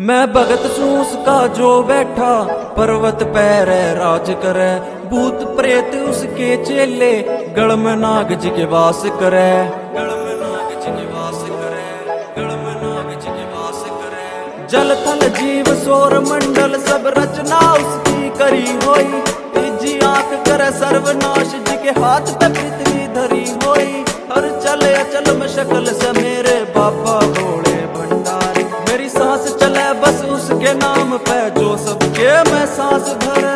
मैं भगत सूस का जो बैठा पर्वत पैर राज करे, भूत प्रेत उसके चेले गढ़ में नाग जी के वास करे, गढ़ में नाग जी के वास करे, गढ़ में नाग जी के वास करे। जल थल जीव सौर मंडल सब रचना उसकी करी होई, तीजी आंख करे सर्वनाश जी के हाथ पे पृथ्वी धरी होई। हर चले अचल में शक्ल से मेरे बाबा भोले भंडारी, मेरी सांस चले बस उसके नाम पे जो सबके मैं सांस भरे।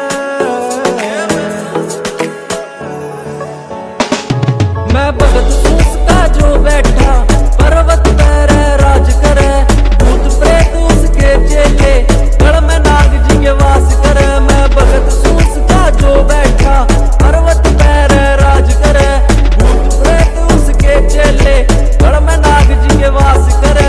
मैं भगत सूस का जो बैठा पर्वत पैर राज करे, भूत प्रेत उसके चेले गढ़ में नाग जी के वास करे। मैं भगत सूस का जो बैठा पर्वत पैर राज करे, भूत प्रेत उसके चेले गढ़ में नाग जी के वास करे।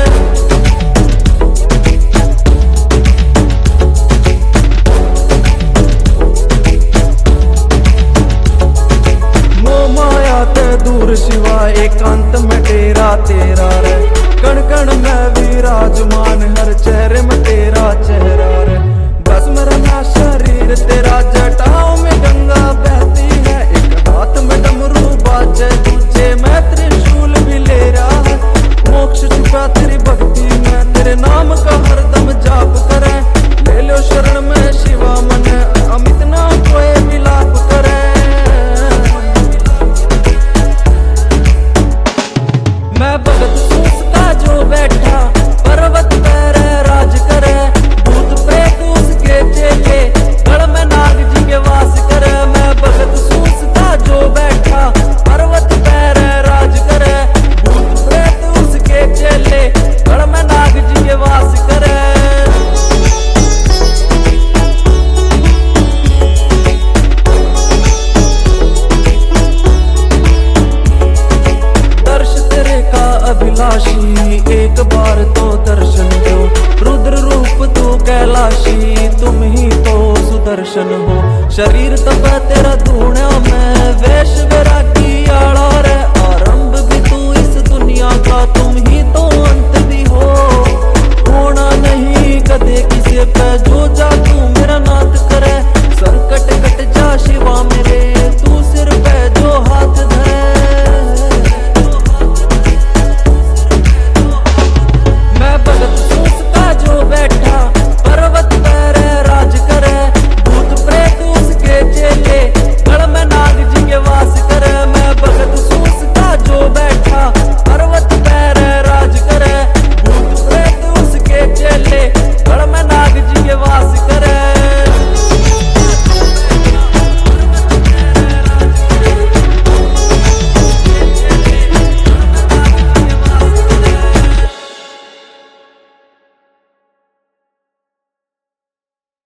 दूर शिवा एकांत में डेरा तेरा रे, कण कण में विराजमान हर चेहरे में तेरा चेहरा रे। बस मेरा शरीर तेरा जटाओं में गंगा बहती है, एक हाथ में डमरू बाजे दूजे में त्रिशूल भी ले रहा है। मोक्ष छुपा तेरी भक्ति में तेरे नाम का हरदम जाप करे, ले लो शरण में शिवा मन अमित ना कोई विलाप करे। मैं भगत सूस का जो बैठा पर्वत पैर राज करे, भूत प्रेत उसके चेले गढ़ में नाग जी के वास करे। मैं भगत सूस का जो बैठा पर्वत पैर राज करे, भूत प्रेत उसके चेले गढ़ में नाग जी के वास करे। अभिलाषी एक बार तो दर्शन दो, रुद्र रूप तू कैलाशी तुम ही तो सुदर्शन हो। शरीर तप तेरा धूणा में वेश वैरागी आड़ा रे, आरंभ भी तू इस दुनिया का तुम ही तो अंत भी हो। होना नहीं कदे किसी पे जो जा तू मेरा नाथ करे, संकट कट जा शिवा मेरे तू